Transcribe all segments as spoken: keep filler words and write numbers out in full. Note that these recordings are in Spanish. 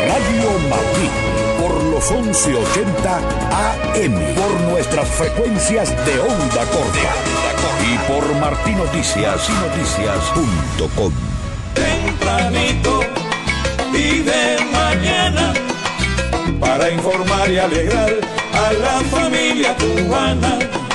Radio Martí, por los once ochenta A M, por nuestras frecuencias de onda corta y por martí noticias y noticias punto com. Tempranito y de mañana, para informar y alegrar a la familia cubana.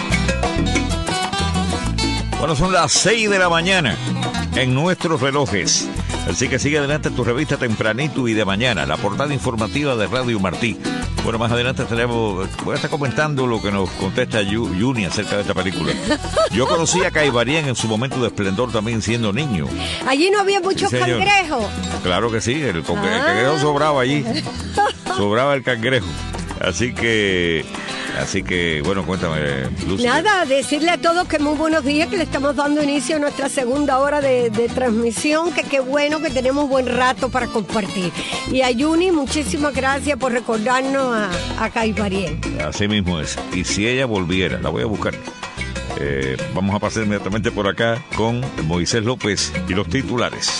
Bueno, son las seis de la mañana en nuestros relojes. Así que sigue adelante tu revista Tempranito y de mañana, la portada informativa de Radio Martí. Bueno, más adelante tenemos, voy a estar comentando lo que nos contesta Juni acerca de esta película. Yo conocí a Caibarien en su momento de esplendor también siendo niño. Allí no había muchos sí, cangrejos. Claro que sí, el, el cangrejo sobraba allí. Sobraba el cangrejo. Así que... Así que, bueno, cuéntame, Lucy. Nada, decirle a todos que muy buenos días, que le estamos dando inicio a nuestra segunda hora de, de transmisión, que qué bueno que tenemos buen rato para compartir. Y a Juni, muchísimas gracias por recordarnos a, a Caibarien. Así mismo es. Y si ella volviera, la voy a buscar. Eh, vamos a pasar inmediatamente por acá con Moisés López y los titulares.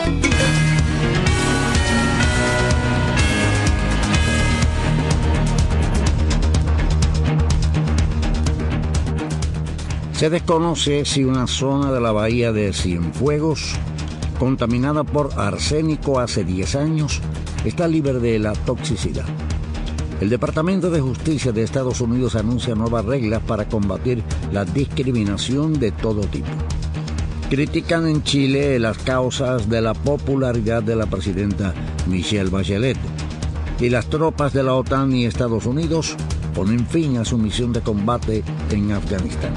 Se desconoce si una zona de la bahía de Cienfuegos, contaminada por arsénico hace diez años, está libre de la toxicidad. El Departamento de Justicia de Estados Unidos anuncia nuevas reglas para combatir la discriminación de todo tipo. Critican en Chile las causas de la popularidad de la presidenta Michelle Bachelet. Y las tropas de la OTAN y Estados Unidos ponen fin a su misión de combate en Afganistán.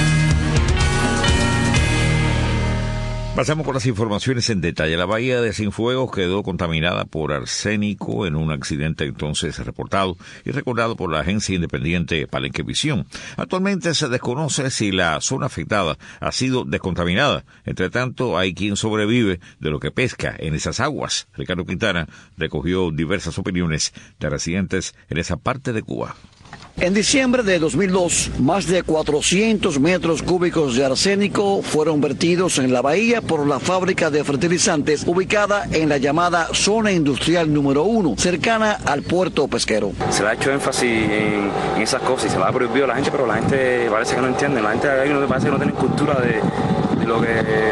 Pasamos con las informaciones en detalle. La bahía de Cienfuegos quedó contaminada por arsénico en un accidente entonces reportado y recordado por la agencia independiente Palenquevisión. Actualmente se desconoce si la zona afectada ha sido descontaminada. Entre tanto, hay quien sobrevive de lo que pesca en esas aguas. Ricardo Quintana recogió diversas opiniones de residentes en esa parte de Cuba. En diciembre de dos mil dos, más de cuatrocientos metros cúbicos de arsénico fueron vertidos en la bahía por la fábrica de fertilizantes ubicada en la llamada zona industrial número uno, cercana al puerto pesquero. Se le ha hecho énfasis en, en esas cosas y se le ha prohibido a la gente, pero la gente parece que no entiende. La gente ahí no parece que no tiene cultura de, de lo que...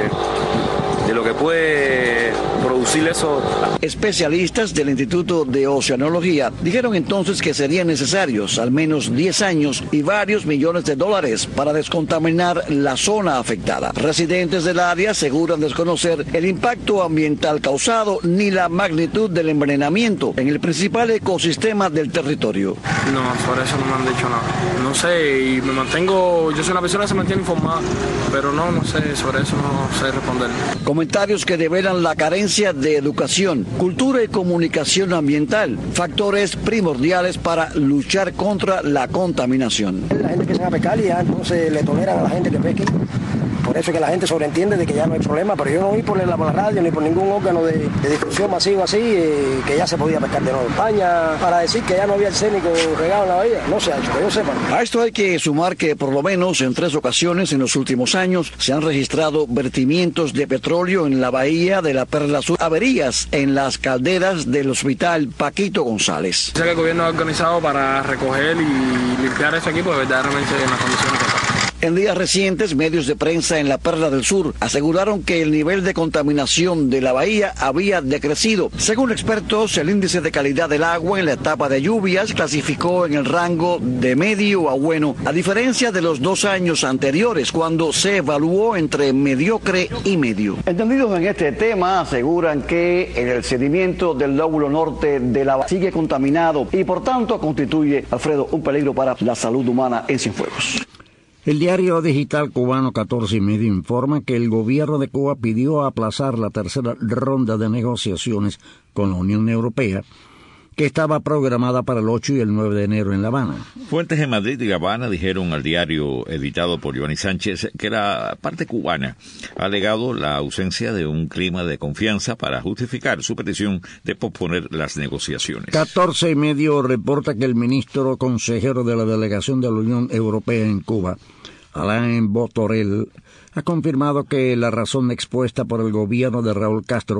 de lo que puede producir eso. Especialistas del Instituto de Oceanología dijeron entonces que serían necesarios al menos diez años y varios millones de dólares para descontaminar la zona afectada. Residentes del área aseguran desconocer el impacto ambiental causado ni la magnitud del envenenamiento en el principal ecosistema del territorio. No, sobre eso no me han dicho nada. No sé, y me mantengo, yo soy una persona que se mantiene informada, pero no, no sé, sobre eso no sé responder. Comentarios que develan la carencia de educación, cultura y comunicación ambiental, factores primordiales para luchar contra la contaminación. La gente empieza a pescar y ya no se le toleran a la gente que pesque. Por eso es que la gente sobreentiende de que ya no hay problema, pero yo no oí por la, por la radio ni por ningún órgano de, de difusión masivo así, eh, que ya se podía pescar de nuevo en España, para decir que ya no había arsénico regado en la bahía. No se ha hecho, que yo sepa. A esto hay que sumar que por lo menos en tres ocasiones en los últimos años se han registrado vertimientos de petróleo en la bahía de la Perla Sur, averías en las calderas del hospital Paquito González. Sé que el gobierno ha organizado para recoger y limpiar eso aquí, porque verdaderamente en las condiciones que está. En días recientes, medios de prensa en la Perla del Sur aseguraron que el nivel de contaminación de la bahía había decrecido. Según expertos, el índice de calidad del agua en la etapa de lluvias clasificó en el rango de medio a bueno, a diferencia de los dos años anteriores, cuando se evaluó entre mediocre y medio. Entendidos en este tema, aseguran que el sedimento del lóbulo norte de la bahía sigue contaminado y por tanto constituye, Alfredo, un peligro para la salud humana en Cienfuegos. El diario digital cubano catorce y medio informa que el gobierno de Cuba pidió aplazar la tercera ronda de negociaciones con la Unión Europea, que estaba programada para el ocho y el nueve de enero en La Habana. Fuentes en Madrid y La Habana dijeron al diario editado por Giovanni Sánchez que la parte cubana ha alegado la ausencia de un clima de confianza para justificar su petición de posponer las negociaciones. catorce y medio reporta que el ministro consejero de la delegación de la Unión Europea en Cuba, Alain Botorel, ha confirmado que la razón expuesta por el gobierno de Raúl Castro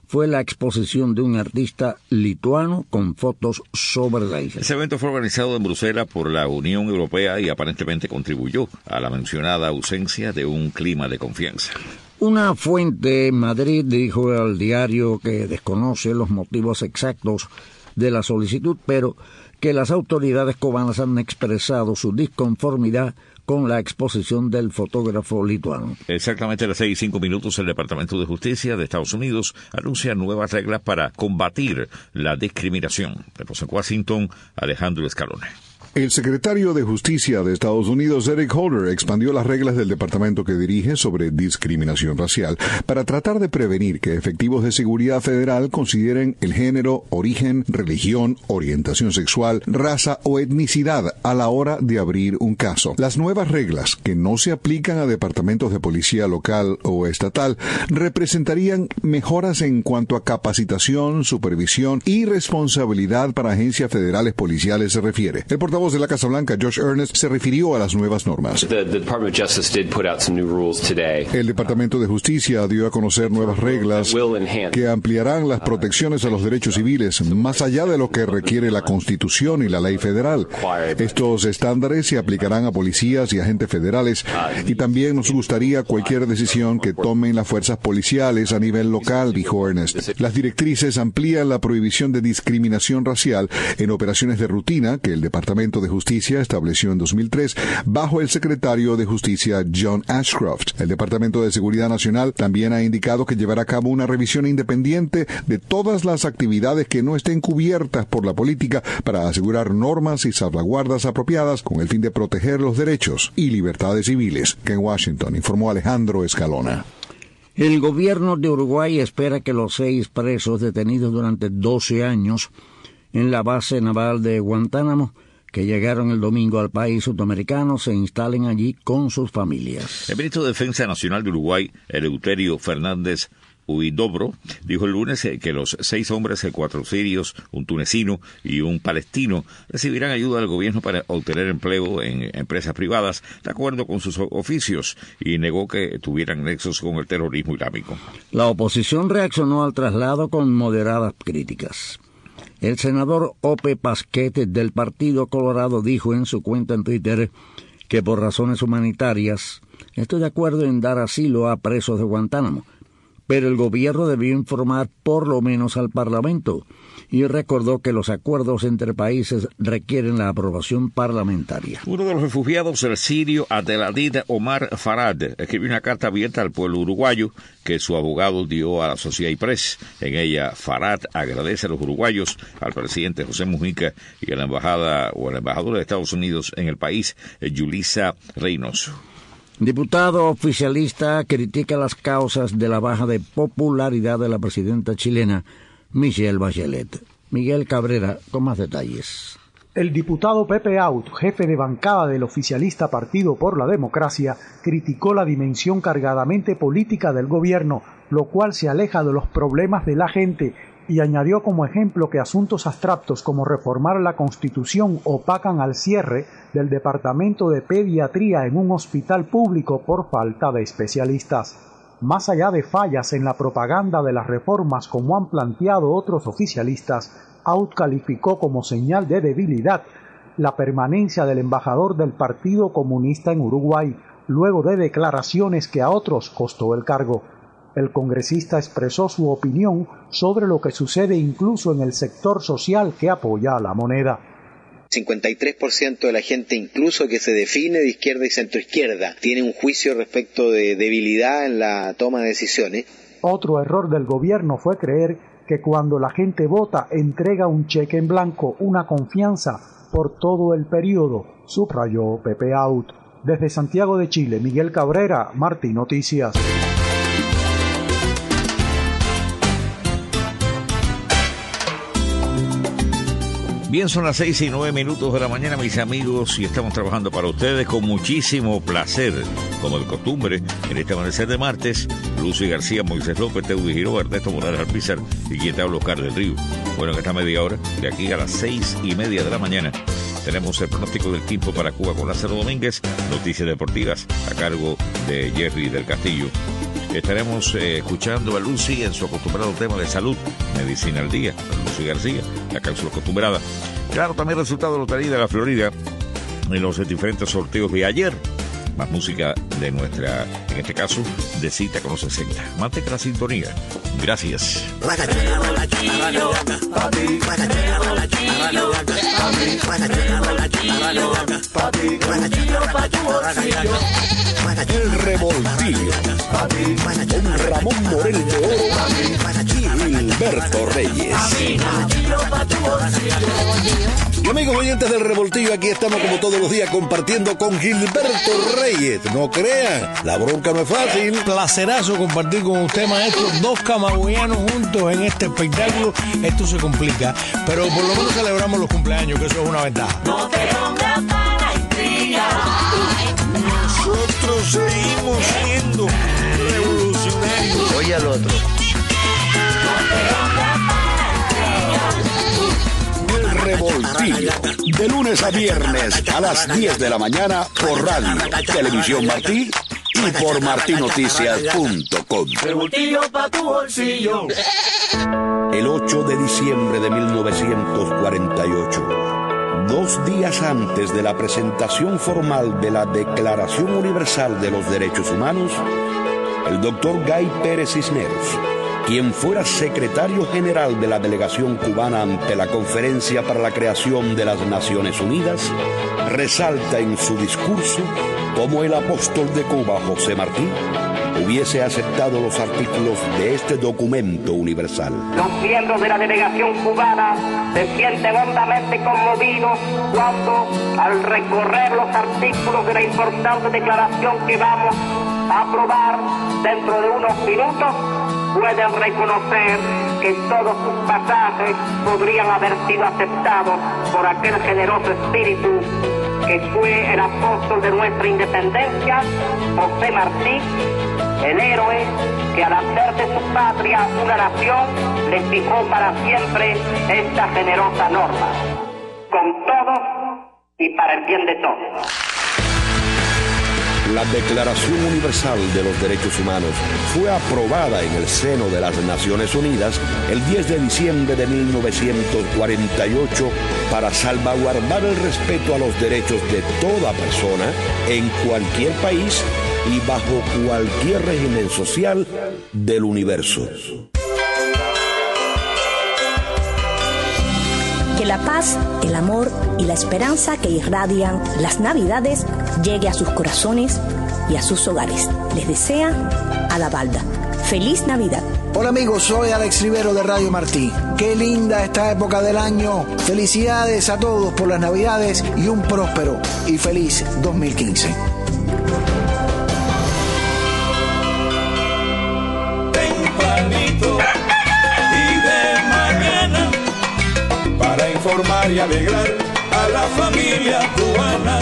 fue la exposición de un artista lituano con fotos sobre la isla. Ese evento fue organizado en Bruselas por la Unión Europea y aparentemente contribuyó a la mencionada ausencia de un clima de confianza. Una fuente en Madrid dijo al diario que desconoce los motivos exactos de la solicitud, pero que las autoridades cubanas han expresado su disconformidad con la exposición del fotógrafo lituano. Exactamente a las seis y cinco minutos, el Departamento de Justicia de Estados Unidos anuncia nuevas reglas para combatir la discriminación. De Washington, Alejandro Escalona. El secretario de Justicia de Estados Unidos, Eric Holder, expandió las reglas del departamento que dirige sobre discriminación racial para tratar de prevenir que efectivos de seguridad federal consideren el género, origen, religión, orientación sexual, raza o etnicidad a la hora de abrir un caso. Las nuevas reglas, que no se aplican a departamentos de policía local o estatal, representarían mejoras en cuanto a capacitación, supervisión y responsabilidad para agencias federales policiales se refiere. El portavoz de la Casa Blanca, Josh Earnest, se refirió a las nuevas normas. The, the Department of Justice did put out some new rules today. El Departamento de Justicia dio a conocer nuevas reglas que ampliarán las protecciones a los derechos civiles más allá de lo que requiere la Constitución y la ley federal. Estos estándares se aplicarán a policías y agentes federales y también nos gustaría cualquier decisión que tomen las fuerzas policiales a nivel local, dijo Earnest. Las directrices amplían la prohibición de discriminación racial en operaciones de rutina que el Departamento de Justicia estableció en dos mil tres bajo el secretario de Justicia John Ashcroft. El Departamento de Seguridad Nacional también ha indicado que llevará a cabo una revisión independiente de todas las actividades que no estén cubiertas por la política para asegurar normas y salvaguardas apropiadas con el fin de proteger los derechos y libertades civiles. Que en Washington informó Alejandro Escalona. El gobierno de Uruguay espera que los seis presos detenidos durante doce años en la base naval de Guantánamo, que llegaron el domingo al país sudamericano, se instalen allí con sus familias. El ministro de Defensa Nacional de Uruguay, Eleuterio Fernández Huidobro, dijo el lunes que los seis hombres, cuatro sirios, un tunecino y un palestino, recibirán ayuda del gobierno para obtener empleo en empresas privadas de acuerdo con sus oficios, y negó que tuvieran nexos con el terrorismo islámico. La oposición reaccionó al traslado con moderadas críticas. El senador Ope Pasquete del Partido Colorado dijo en su cuenta en Twitter que por razones humanitarias estoy de acuerdo en dar asilo a presos de Guantánamo, pero el gobierno debió informar por lo menos al Parlamento, y recordó que los acuerdos entre países requieren la aprobación parlamentaria. Uno de los refugiados, el sirio Abdeladid Omar Farad, escribió una carta abierta al pueblo uruguayo que su abogado dio a la Associated Press. En ella, Farad agradece a los uruguayos, al presidente José Mujica y a la embajada o al embajador de Estados Unidos en el país, Yulisa Reynoso. Diputado oficialista critica las causas de la baja de popularidad de la presidenta chilena, Michelle Bachelet. Miguel Cabrera, con más detalles. El diputado Pepe Out, jefe de bancada del oficialista Partido por la Democracia, criticó la dimensión cargadamente política del gobierno, lo cual se aleja de los problemas de la gente, y añadió como ejemplo que asuntos abstractos como reformar la Constitución opacan al cierre del Departamento de Pediatría en un hospital público por falta de especialistas. Más allá de fallas en la propaganda de las reformas como han planteado otros oficialistas, Out calificó como señal de debilidad la permanencia del embajador del Partido Comunista en Uruguay, luego de declaraciones que a otros costó el cargo. El congresista expresó su opinión sobre lo que sucede incluso en el sector social que apoya a la moneda. cincuenta y tres por ciento de la gente, incluso que se define de izquierda y centroizquierda, tiene un juicio respecto de debilidad en la toma de decisiones. Otro error del gobierno fue creer que cuando la gente vota entrega un cheque en blanco, una confianza por todo el periodo, subrayó Pepe Out. Desde Santiago de Chile, Miguel Cabrera, Martín Noticias. Bien, son las seis y nueve minutos de la mañana, mis amigos, y estamos trabajando para ustedes con muchísimo placer, como de costumbre, en este amanecer de martes. Lucy García, Moisés López, Teudis Giró, Ernesto Morales Alpizar y quien te habla, Oscar del Río. Bueno, en esta media hora, de aquí a las seis y media de la mañana, tenemos el pronóstico del tiempo para Cuba con Lázaro Domínguez, noticias deportivas a cargo de Jerry del Castillo. estaremos eh, escuchando a Lucy en su acostumbrado tema de salud, Medicina al Día, Lucy García, la cápsula acostumbrada. Claro, también resultado de la Lotería de la Florida en los diferentes sorteos de ayer. Más música de nuestra, en este caso, de Cita con los sesenta. Mantenga la sintonía. Gracias. El Revoltillo con Ramón Morel de Oro y Gilberto Reyes. Y amigos oyentes del Revoltillo, aquí estamos como todos los días compartiendo con Gilberto Reyes. No crean, la bronca no es fácil. Placerazo compartir con usted, maestro, dos camagüeyanos juntos en este espectáculo. Esto se complica, pero por lo menos celebramos los cumpleaños, que eso es una ventaja. No te pongas para intrigar. Nosotros seguimos siendo revolucionarios. Oye al otro. El Revoltillo, de lunes a viernes a las diez de la mañana por radio, Televisión Martí y por martí noticias punto com. Revoltillo pa' tu bolsillo. El ocho de diciembre de mil novecientos cuarenta y ocho, dos días antes de la presentación formal de la Declaración Universal de los Derechos Humanos, el doctor Gay Pérez Cisneros, quien fuera secretario general de la delegación cubana ante la Conferencia para la Creación de las Naciones Unidas, resalta en su discurso cómo el apóstol de Cuba, José Martí, hubiese aceptado los artículos de este documento universal. Los miembros de la delegación cubana se sienten hondamente conmovidos cuando, al recorrer los artículos de la importante declaración que vamos a aprobar dentro de unos minutos, pueden reconocer que todos sus pasajes podrían haber sido aceptados por aquel generoso espíritu que fue el apóstol de nuestra independencia, José Martí, el héroe que al hacer de su patria una nación le fijó para siempre esta generosa norma, con todos y para el bien de todos. La Declaración Universal de los Derechos Humanos fue aprobada en el seno de las Naciones Unidas el diez de diciembre de mil novecientos cuarenta y ocho para salvaguardar el respeto a los derechos de toda persona en cualquier país y bajo cualquier régimen social del universo. Que la paz, el amor y la esperanza que irradian las Navidades llegue a sus corazones y a sus hogares. Les desea Ada Balda. ¡Feliz Navidad! Hola amigos, soy Alex Rivero de Radio Martí. Qué linda esta época del año. Felicidades a todos por las Navidades y un próspero y feliz dos mil quince. Tempranito y de mañana, para informar y alegrar a la familia cubana.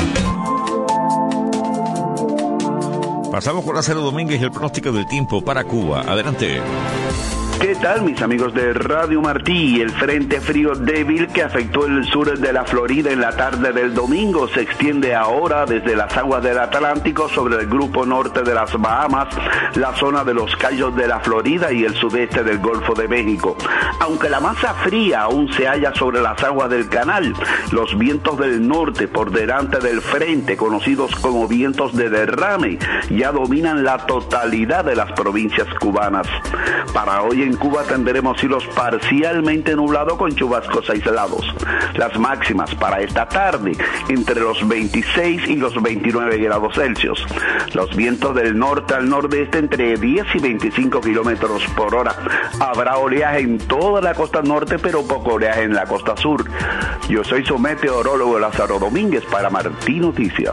Pasamos con Lázaro Domínguez y el pronóstico del tiempo para Cuba. Adelante. ¿Qué tal, mis amigos de Radio Martí? El frente frío débil que afectó el sur de la Florida en la tarde del domingo se extiende ahora desde las aguas del Atlántico sobre el grupo norte de las Bahamas, la zona de los Cayos de la Florida y el sudeste del Golfo de México. Aunque la masa fría aún se halla sobre las aguas del canal, los vientos del norte por delante del frente, conocidos como vientos de derrame, ya dominan la totalidad de las provincias cubanas. Para hoy en Cuba tendremos cielos parcialmente nublados con chubascos aislados. Las máximas para esta tarde entre los veintiséis y los veintinueve grados Celsius. Los vientos del norte al nordeste entre diez y veinticinco kilómetros por hora. Habrá oleaje en toda la costa norte, pero poco oleaje en la costa sur. Yo soy su meteorólogo Lázaro Domínguez para Martí Noticias.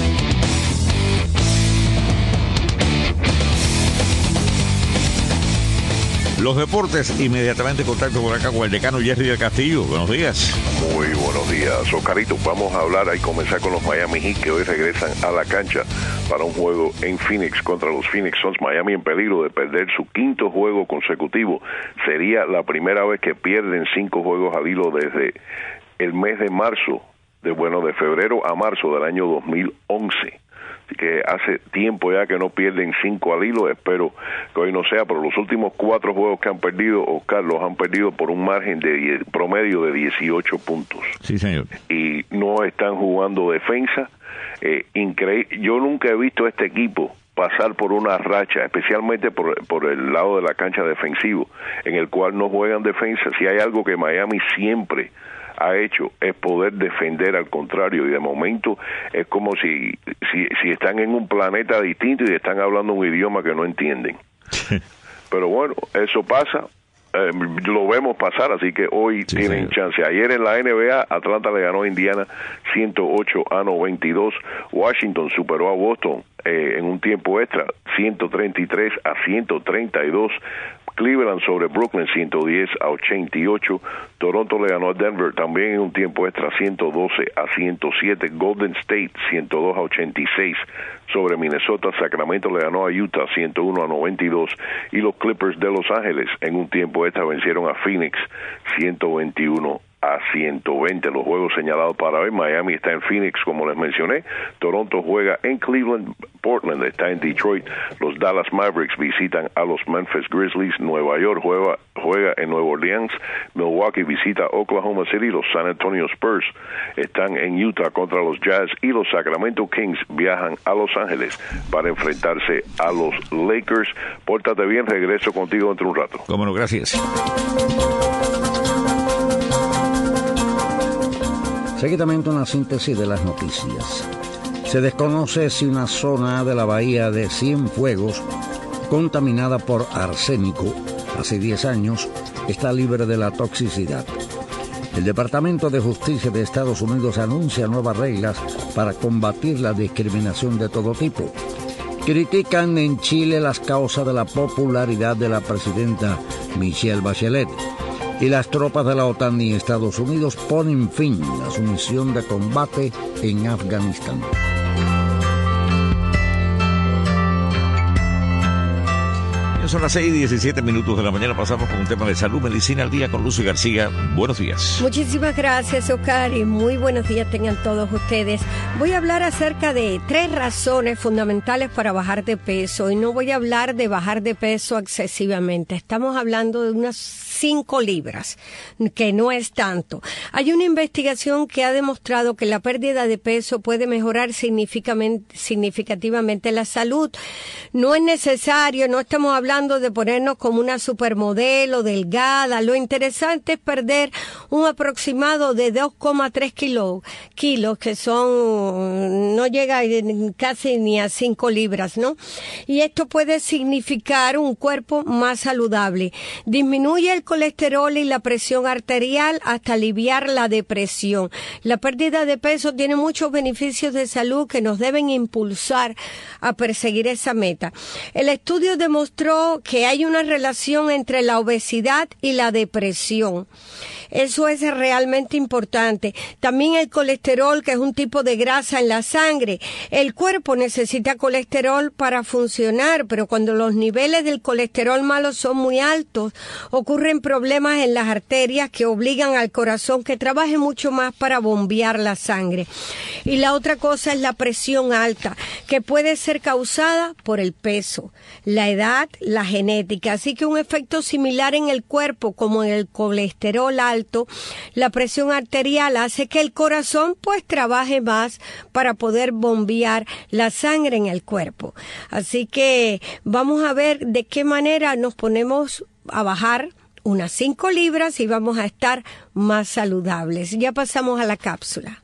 Los deportes, inmediatamente contacto por acá con el decano Jerry del Castillo. Buenos días. Muy buenos días, Oscarito. Vamos a hablar y comenzar con los Miami Heat, que hoy regresan a la cancha para un juego en Phoenix contra los Phoenix Suns. Miami en peligro de perder su quinto juego consecutivo. Sería la primera vez que pierden cinco juegos al hilo desde el mes de marzo, de bueno, de febrero a marzo del año dos mil once. que hace tiempo ya que no pierden cinco al hilo. Espero que hoy no sea, pero los últimos cuatro juegos que han perdido, Oscar, los han perdido por un margen de diez, promedio de dieciocho puntos. Sí, señor. Y no están jugando defensa. Eh, increíble. Yo nunca he visto a este equipo pasar por una racha, especialmente por, por el lado de la cancha defensivo, en el cual no juegan defensa. Si hay algo que Miami siempre ha hecho es poder defender al contrario, y de momento es como si, si, si están en un planeta distinto y están hablando un idioma que no entienden. Pero bueno, eso pasa. Eh, lo vemos pasar, así que hoy sí, tienen señor. chance. Ayer en la N B A, Atlanta le ganó a Indiana ciento ocho a noventa y dos. Washington superó a Boston eh, en un tiempo extra, ciento treinta y tres a ciento treinta y dos. Cleveland sobre Brooklyn, ciento diez a ochenta y ocho. Toronto le ganó a Denver también en un tiempo extra, ciento doce a ciento siete. Golden State, ciento dos a ochenta y seis sobre Minnesota. Sacramento le ganó a Utah, ciento uno a noventa y dos. Y los Clippers de Los Ángeles en un tiempo extra vencieron a Phoenix, ciento veintiuno a ciento veinte. Los juegos señalados para hoy: Miami está en Phoenix, como les mencioné. Toronto juega en Cleveland. Portland está en Detroit. Los Dallas Mavericks visitan a los Memphis Grizzlies. Nueva York juega, juega en Nueva Orleans. Milwaukee visita Oklahoma City. Los San Antonio Spurs están en Utah contra los Jazz. Y los Sacramento Kings viajan a Los Ángeles para enfrentarse a los Lakers. Pórtate bien, regreso contigo dentro de un rato. Cómo no, gracias. Seguidamente una síntesis de las noticias. Se desconoce si una zona de la bahía de Cienfuegos, contaminada por arsénico hace diez años, está libre de la toxicidad. El Departamento de Justicia de Estados Unidos anuncia nuevas reglas para combatir la discriminación de todo tipo. Critican en Chile las causas de la popularidad de la presidenta Michelle Bachelet. Y las tropas de la OTAN y Estados Unidos ponen fin a su misión de combate en Afganistán. Son las seis y diecisiete minutos de la mañana. Pasamos con un tema de salud, medicina al día con Lucy García. Buenos días. Muchísimas gracias, Oscar, y muy buenos días tengan todos ustedes. Voy a hablar acerca de tres razones fundamentales para bajar de peso, y no voy a hablar de bajar de peso excesivamente. Estamos hablando de unas cinco libras, que no es tanto. Hay una investigación que ha demostrado que la pérdida de peso puede mejorar significativamente la salud. No es necesario, no estamos hablando de ponernos como una supermodelo delgada. Lo interesante es perder un aproximado de dos coma tres kilos, kilos, que son, no llega casi ni a cinco libras, ¿no? Y esto puede significar un cuerpo más saludable. Disminuye el colesterol y la presión arterial hasta aliviar la depresión. La pérdida de peso tiene muchos beneficios de salud que nos deben impulsar a perseguir esa meta. El estudio demostró que hay una relación entre la obesidad y la depresión. Eso es realmente importante. También el colesterol, que es un tipo de grasa en la sangre. El cuerpo necesita colesterol para funcionar, pero cuando los niveles del colesterol malo son muy altos, ocurren problemas en las arterias que obligan al corazón que trabaje mucho más para bombear la sangre. Y la otra cosa es la presión alta, que puede ser causada por el peso, la edad, la genética. Así que un efecto similar en el cuerpo como en el colesterol alto, la presión arterial hace que el corazón pues trabaje más para poder bombear la sangre en el cuerpo. Así que vamos a ver de qué manera nos ponemos a bajar unas cinco libras y vamos a estar más saludables. Ya pasamos a la cápsula.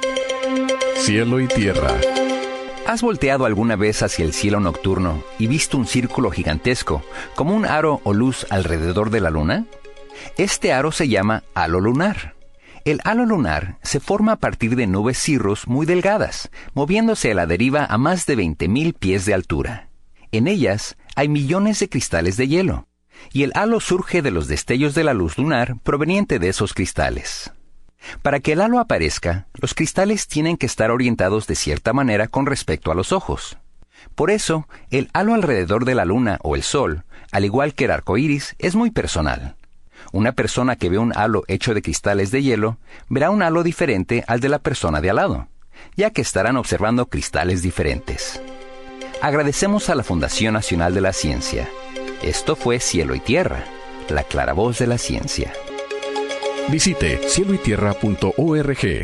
Cielo y tierra. ¿Has volteado alguna vez hacia el cielo nocturno y visto un círculo gigantesco, como un aro o luz alrededor de la luna? Este aro se llama halo lunar. El halo lunar se forma a partir de nubes cirrus muy delgadas, moviéndose a la deriva a más de veinte mil pies de altura. En ellas hay millones de cristales de hielo, y el halo surge de los destellos de la luz lunar proveniente de esos cristales. Para que el halo aparezca, los cristales tienen que estar orientados de cierta manera con respecto a los ojos. Por eso, el halo alrededor de la luna o el sol, al igual que el arco iris, es muy personal. Una persona que ve un halo hecho de cristales de hielo verá un halo diferente al de la persona de al lado. ya que estarán observando cristales diferentes. Agradecemos a la Fundación Nacional de la Ciencia. Esto fue Cielo y Tierra, la claravoz de la ciencia. Visite cielo y tierra punto org.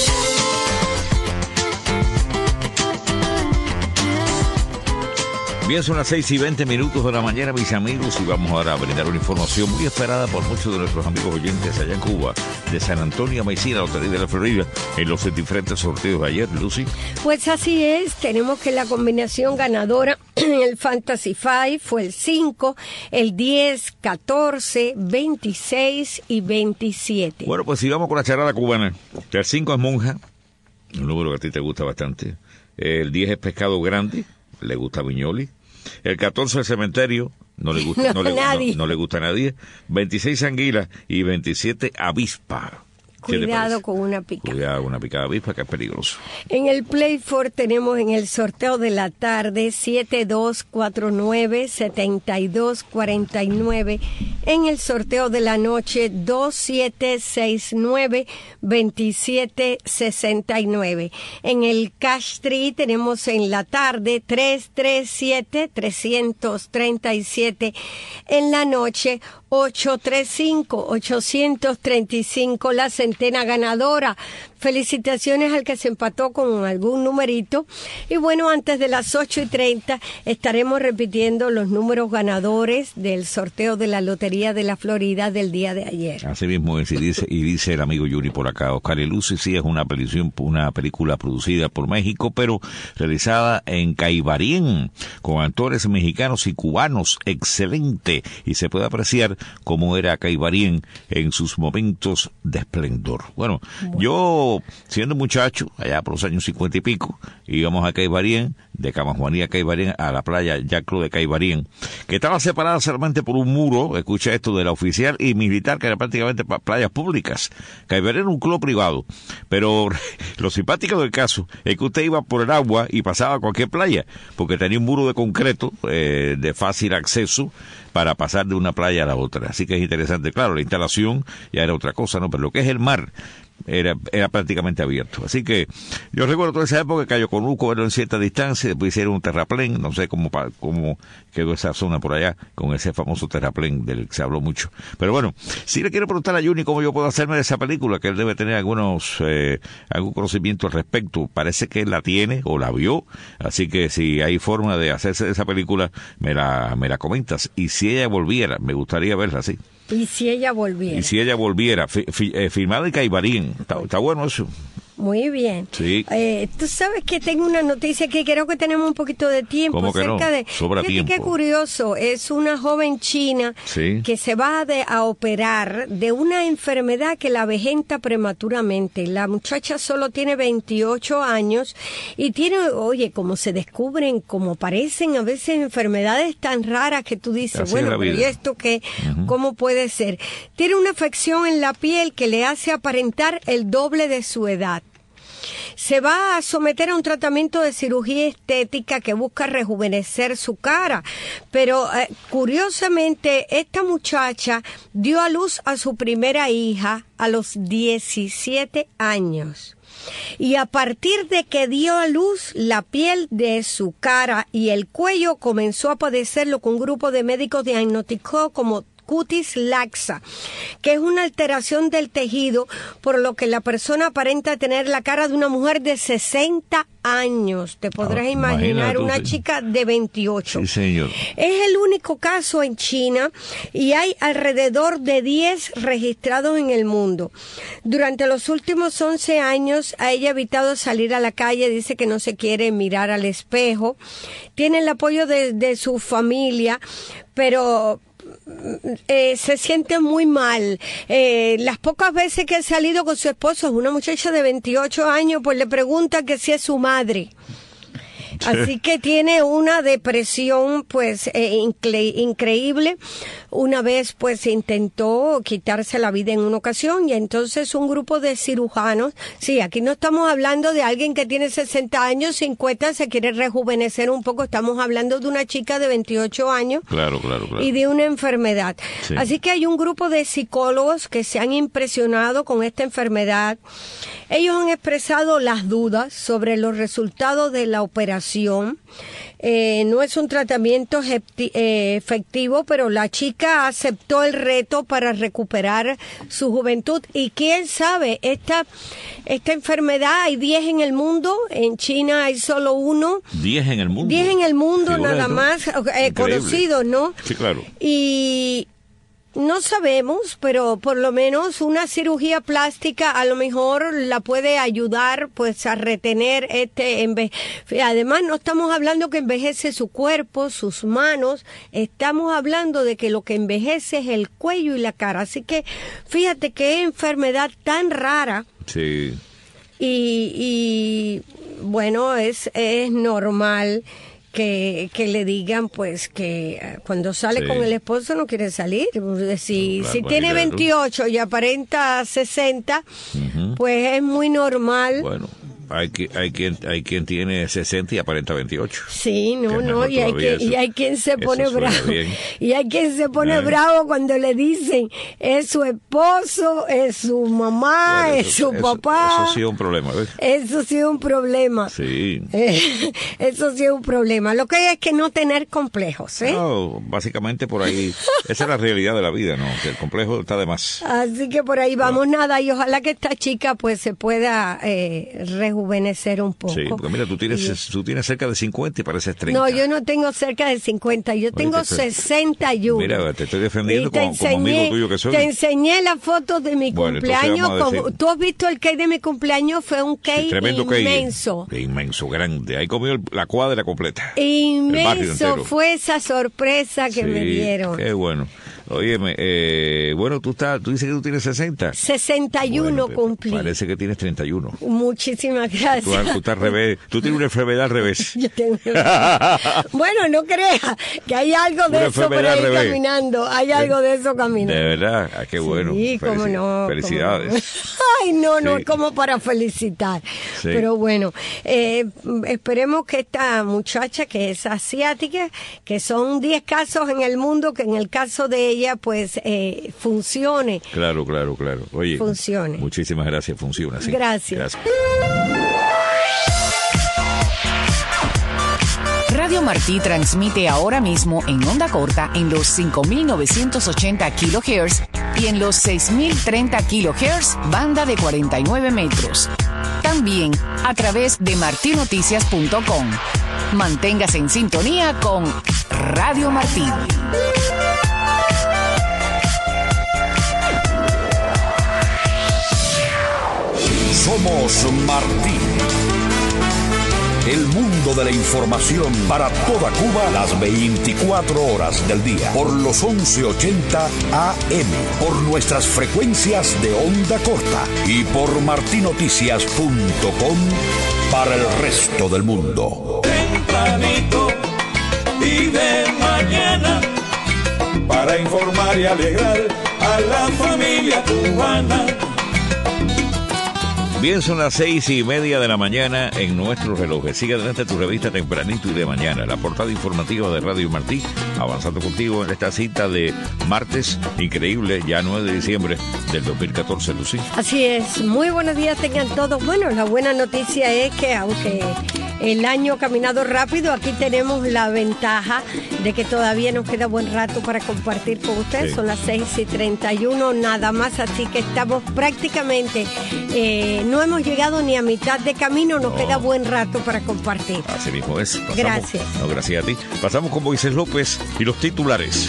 Bien, son las seis y veinte minutos de la mañana, mis amigos, y vamos ahora a brindar una información muy esperada por muchos de nuestros amigos oyentes allá en Cuba, de San Antonio a Maicina, la Lotería de la Florida, en los diferentes sorteos de ayer, Lucy. Pues así es, tenemos que la combinación ganadora en el Fantasy Five fue el cinco, el diez, catorce, veintiséis y veintisiete. Bueno, pues sigamos con la charada cubana. El cinco es monja, un número que a ti te gusta bastante. El diez es pescado grande, le gusta a Viñoli. El catorce el cementerio, no le gusta, no, no, le, no, no le gusta a nadie. veintiséis anguilas y veintisiete avispa. Cuidado con una picada. Cuidado con una picada avispa, que es peligroso. En el Play four tenemos en el sorteo de la tarde siete dos cuatro nueve, siete dos cuatro nueve. En el sorteo de la noche dos siete seis nueve, veintisiete sesenta y nueve. En el Cash Tree tenemos en la tarde tres tres siete, trescientos treinta y siete. En la noche ochocientos treinta y cinco, ochocientos treinta y cinco, la centena ganadora. Felicitaciones al que se empató con algún numerito. Y bueno, antes de las ocho y treinta estaremos repitiendo los números ganadores del sorteo de la Lotería de la Florida del día de ayer. Así mismo es, y dice, y dice el amigo Yuri por acá, Oscar y Lucy, sí es una, película, una película producida por México, pero realizada en Caibarien, con actores mexicanos y cubanos, excelente, y se puede apreciar cómo era Caibarien en sus momentos de esplendor. Bueno, bueno. yo siendo muchacho, allá por los años cincuenta y pico, íbamos a Caibarien, de Camajuanía a Caibarien, a la playa Yaclo de Caibarien, que estaba separada solamente por un muro, escucha esto, de la oficial y militar, que era prácticamente playas públicas. Caibarien era un club privado, pero lo simpático del caso es que usted iba por el agua y pasaba a cualquier playa, porque tenía un muro de concreto eh, de fácil acceso para pasar de una playa a la otra. Así que es interesante. Claro, la instalación ya era otra cosa, ¿no? Pero lo que es el mar era era prácticamente abierto. Así que yo recuerdo toda esa época que Cayo Conuco era en cierta distancia, después hicieron un terraplén, no sé cómo cómo quedó esa zona por allá, con ese famoso terraplén del que se habló mucho. Pero bueno, sí le quiero preguntar a Juni cómo yo puedo hacerme de esa película, que él debe tener algunos eh, algún conocimiento al respecto. Parece que él la tiene o la vio, así que si hay forma de hacerse de esa película, me la, me la comentas. Y si ella volviera, me gustaría verla así. Y si ella volviera. Y si ella volviera, fi, fi, eh, filmada en Caibarien. Está, está bueno eso. Muy bien. Sí. Eh, Tú sabes que tengo una noticia que creo que tenemos un poquito de tiempo. ¿Cómo que acerca no? de. Sobra tiempo. Qué curioso. Es una joven china sí. que se va de, a operar de una enfermedad que la avejenta prematuramente. La muchacha solo tiene veintiocho años y tiene, oye, como se descubren, como parecen a veces enfermedades tan raras que tú dices, así bueno, ¿y esto qué? Uh-huh. ¿Cómo puede ser? Tiene una afección en la piel que le hace aparentar el doble de su edad. Se va a someter a un tratamiento de cirugía estética que busca rejuvenecer su cara, pero eh, curiosamente esta muchacha dio a luz a su primera hija a los diecisiete años. Y a partir de que dio a luz, la piel de su cara y el cuello comenzó a padecer lo que un grupo de médicos diagnosticó como cutis laxa, que es una alteración del tejido, por lo que la persona aparenta tener la cara de una mujer de sesenta años. Te podrás ah, imaginar una sí. chica de veintiocho. Sí, señor. Es el único caso en China y hay alrededor de diez registrados en el mundo. Durante los últimos once años, a ella ha evitado salir a la calle, dice que no se quiere mirar al espejo. Tiene el apoyo de, de su familia, pero Eh, se siente muy mal. Eh, las pocas veces que ha salido con su esposo, es una muchacha de veintiocho años, pues le pregunta que si es su madre. Así que tiene una depresión pues eh, incre- increíble. Una vez pues intentó quitarse la vida en una ocasión y entonces un grupo de cirujanos, sí, aquí no estamos hablando de alguien que tiene sesenta años, cincuenta, se quiere rejuvenecer un poco, estamos hablando de una chica de veintiocho años. Claro, claro, claro. Y de una enfermedad. Sí. Así que hay un grupo de psicólogos que se han impresionado con esta enfermedad. Ellos han expresado las dudas sobre los resultados de la operación. Eh, no es un tratamiento eh, efectivo, pero la chica aceptó el reto para recuperar su juventud. Y quién sabe, esta, esta enfermedad, hay diez en el mundo, en China hay solo uno. diez en el mundo. diez en el mundo, sí, nada ¿no? más eh, conocidos, ¿no? Sí, claro. Y no sabemos, pero por lo menos una cirugía plástica a lo mejor la puede ayudar pues a retener este enve- además no estamos hablando que envejece su cuerpo, sus manos, estamos hablando de que lo que envejece es el cuello y la cara, así que fíjate qué enfermedad tan rara. Sí. Y, y bueno, es, es normal que, que le digan pues que cuando sale sí. con el esposo no quiere salir. Si, claro, si tiene veintiocho y aparenta sesenta, uh-huh. pues es muy normal. Bueno. Hay, que, hay, quien, hay quien tiene sesenta y aparenta veintiocho. Sí, no, no, y hay, que, y hay quien se pone bravo. Y hay quien se pone ¿Eh? bravo cuando le dicen, es su esposo, es su mamá, bueno, eso, es su eso, papá. Eso sí es un problema, ¿ves? Eso sí es un problema. Sí. Eh, eso sí es un problema. Lo que hay es que no tener complejos, ¿eh? No, básicamente por ahí, esa es la realidad de la vida, ¿no? Que el complejo está de más. Así que por ahí vamos, no. nada, y ojalá que esta chica pues se pueda eh, rejuvenecer. Rejuvenecer un poco. Sí, porque mira, tú tienes, y... tú tienes cerca de cincuenta y pareces treinta. No, yo no tengo cerca de cincuenta, yo tengo Oye, te... sesenta y uno. Mira, te estoy defendiendo como, enseñé, como amigo tuyo que soy. Te enseñé las fotos de mi bueno, cumpleaños. Con, tú has visto el cake de mi cumpleaños, fue un cake sí, tremendo inmenso. Cake, inmenso, grande. Ahí comió la cuadra completa. Inmenso fue esa sorpresa que sí, me dieron. Qué bueno. Óyeme, eh, bueno, tú estás, tú dices que tú tienes sesenta. sesenta y uno bueno, cumplí. Parece que tienes treinta y uno. Muchísimas gracias. Tú, tú estás al revés. Tú tienes una enfermedad al revés. Yo tengo una... Bueno, no creas que hay algo de una eso por ahí caminando. Hay algo de eso caminando. De verdad, ah, qué bueno. Sí, Felici- cómo no. Felicidades. Cómo no. Ay, no, no, sí. como para felicitar. Sí. Pero bueno, eh, esperemos que esta muchacha que es asiática, que son diez casos en el mundo, que en el caso de ella, pues, eh, funcione. Claro, claro, claro. Oye, funcione. Muchísimas gracias, funciona. Sí. Gracias. Gracias. Radio Martí transmite ahora mismo en onda corta en los cinco mil novecientos ochenta kilohertz y en los seis mil treinta kilohertz, banda de cuarenta y nueve metros. También a través de marti noticias punto com. Manténgase en sintonía con Radio Martí. Somos Martí. El mundo de la información para toda Cuba las veinticuatro horas del día. Por los once ochenta A M. Por nuestras frecuencias de onda corta. Y por marti noticias punto com para el resto del mundo. Tempranito y de mañana. Para informar y alegrar a la familia cubana. Bien, son las seis y media de la mañana en nuestro reloj. Sigue adelante tu revista Tempranito y de Mañana, la portada informativa de Radio Martí, avanzando contigo en esta cita de martes increíble, ya nueve de diciembre del dos mil catorce, Lucía. Así es, muy buenos días tengan todos. Bueno, la buena noticia es que aunque el año ha caminado rápido, aquí tenemos la ventaja de que todavía nos queda buen rato para compartir con ustedes. Sí. Son las seis y treinta y uno nada más, así que estamos prácticamente... Eh, no hemos llegado ni a mitad de camino, nos no. queda buen rato para compartir. Así mismo es. Pasamos, gracias. No, gracias a ti. Pasamos con Moisés López y los titulares.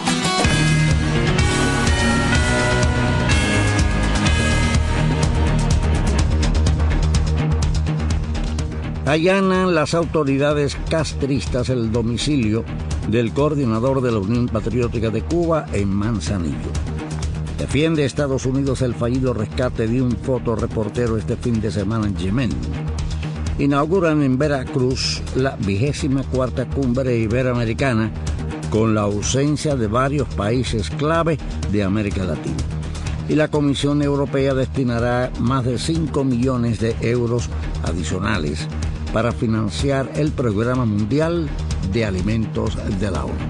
Allanan las autoridades castristas el domicilio del coordinador de la Unión Patriótica de Cuba en Manzanillo. Defiende Estados Unidos el fallido rescate de un fotoreportero este fin de semana en Yemen. inauguran en Veracruz la vigésima cuarta cumbre iberoamericana con la ausencia de varios países clave de América Latina. Y la Comisión Europea destinará más de cinco millones de euros adicionales para financiar el Programa Mundial de Alimentos de la ONU.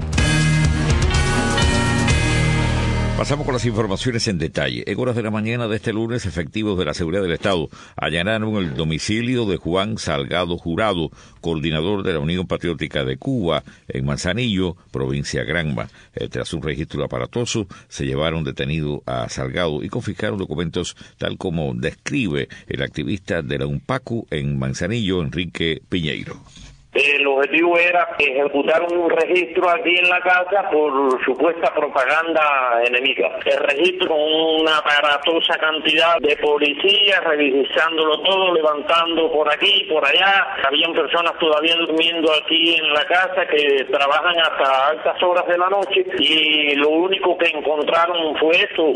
Pasamos con las informaciones en detalle. En horas de la mañana de este lunes, efectivos de la Seguridad del Estado allanaron el domicilio de Juan Salgado Jurado, coordinador de la Unión Patriótica de Cuba, en Manzanillo, provincia Granma. Eh, tras un registro aparatoso, se llevaron detenido a Salgado y confiscaron documentos tal como describe el activista de la UNPACU en Manzanillo, Enrique Piñeiro. El objetivo era ejecutar un registro aquí en la casa por supuesta propaganda enemiga. El registro con una aparatosa cantidad de policías, revisándolo todo, levantando por aquí, por allá. Habían personas todavía durmiendo aquí en la casa que trabajan hasta altas horas de la noche y lo único que encontraron fue eso,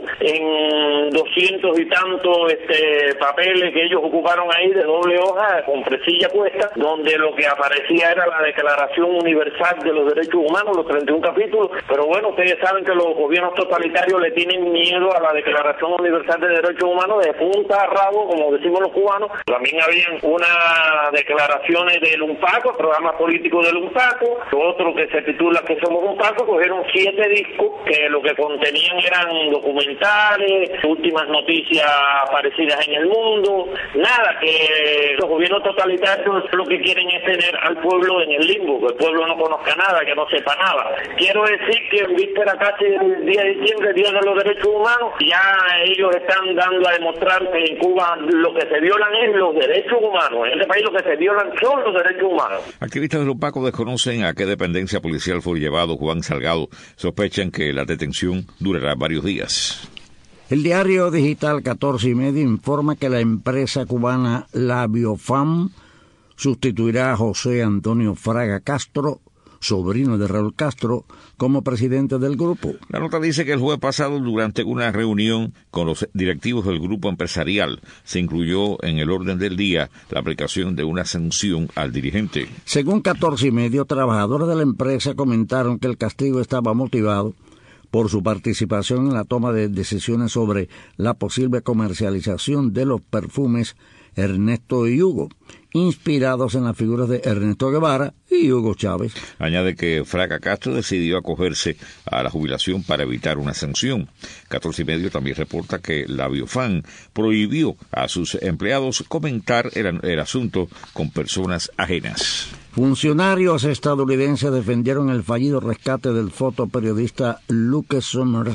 en doscientos y tantos este, papeles que ellos ocuparon ahí de doble hoja con fresilla puesta, donde lo que aparecía era la Declaración Universal de los Derechos Humanos, los treinta y un capítulos, pero bueno, ustedes saben que los gobiernos totalitarios le tienen miedo a la Declaración Universal de Derechos Humanos de punta a rabo, como decimos los cubanos. También habían unas declaraciones del UNPACO, el programa político del UNPACO, otro que se titula Que Somos UNPACO, cogieron siete discos que lo que contenían eran documentales, últimas noticias aparecidas en el mundo, nada, que los gobiernos totalitarios lo que quieren es tener al pueblo en el limbo, que el pueblo no conozca nada, que no sepa nada. Quiero decir que en víspera casi del día de diciembre, Día de los Derechos Humanos, ya ellos están dando a demostrar que en Cuba lo que se violan es los derechos humanos. En este país lo que se violan son los derechos humanos. Activistas del UNPACO desconocen a qué dependencia policial fue llevado Juan Salgado. Sospechan que la detención durará varios días. El diario digital catorce y medio informa que la empresa cubana La Biofam sustituirá a José Antonio Fraga Castro, sobrino de Raúl Castro, como presidente del grupo. La nota dice que el jueves pasado, durante una reunión con los directivos del grupo empresarial, se incluyó en el orden del día la aplicación de una sanción al dirigente. Según catorce y medio, trabajadores de la empresa comentaron que el castigo estaba motivado por su participación en la toma de decisiones sobre la posible comercialización de los perfumes Ernesto y Hugo, inspirados en las figuras de Ernesto Guevara y Hugo Chávez. Añade que Fraga Castro decidió acogerse a la jubilación para evitar una sanción. catorce y medio también reporta que la Biofam prohibió a sus empleados comentar el, el asunto con personas ajenas. Funcionarios estadounidenses defendieron el fallido rescate del fotoperiodista Luke Sommer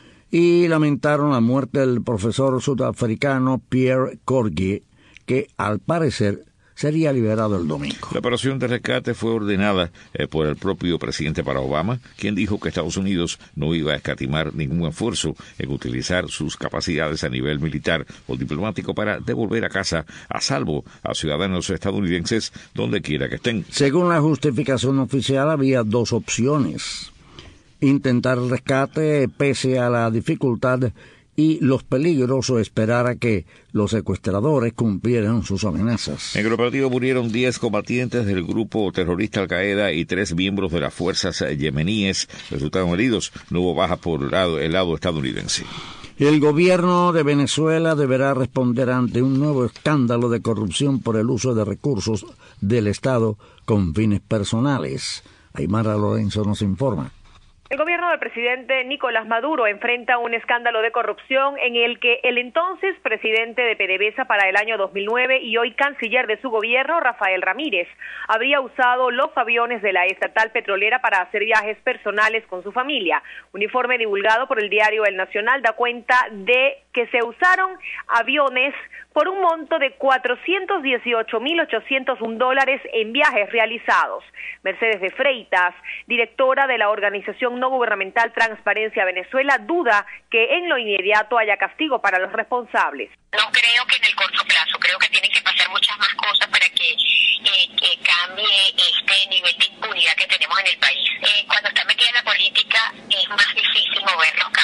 y lamentaron la muerte del profesor sudafricano Pierre Corgi, que al parecer sería liberado el domingo. La operación de rescate fue ordenada eh, por el propio presidente Barack Obama, quien dijo que Estados Unidos no iba a escatimar ningún esfuerzo en utilizar sus capacidades a nivel militar o diplomático para devolver a casa a salvo a ciudadanos estadounidenses donde quiera que estén. Según la justificación oficial, había dos opciones: intentar el rescate pese a la dificultad y los peligros, o esperar a que los secuestradores cumplieran sus amenazas. En el operativo murieron diez combatientes del grupo terrorista Al-Qaeda y tres miembros de las fuerzas yemeníes resultaron heridos. No hubo baja por el lado, el lado estadounidense. El gobierno de Venezuela deberá responder ante un nuevo escándalo de corrupción por el uso de recursos del Estado con fines personales. Aymara Lorenzo nos informa. El gobierno del presidente Nicolás Maduro enfrenta un escándalo de corrupción en el que el entonces presidente de PDVSA para el año dos mil nueve y hoy canciller de su gobierno, Rafael Ramírez, habría usado los aviones de la estatal petrolera para hacer viajes personales con su familia. Un informe divulgado por el diario El Nacional da cuenta de que se usaron aviones por un monto de cuatrocientos dieciocho mil ochocientos un dólares en viajes realizados. Mercedes de Freitas, directora de la organización no gubernamental Transparencia Venezuela, duda que en lo inmediato haya castigo para los responsables. No creo que en el corto plazo, creo que tienen que pasar muchas más cosas para que, eh, que cambie este nivel de impunidad que tenemos en el país. Eh, cuando está metida en la política es más difícil mover los casos.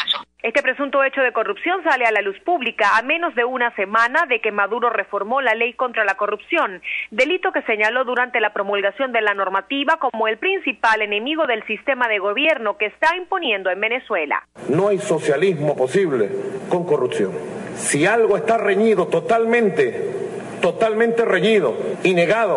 Este presunto hecho de corrupción sale a la luz pública a menos de una semana de que Maduro reformó la ley contra la corrupción, delito que señaló durante la promulgación de la normativa como el principal enemigo del sistema de gobierno que está imponiendo en Venezuela. No hay socialismo posible con corrupción. Si algo está reñido totalmente, totalmente reñido y negado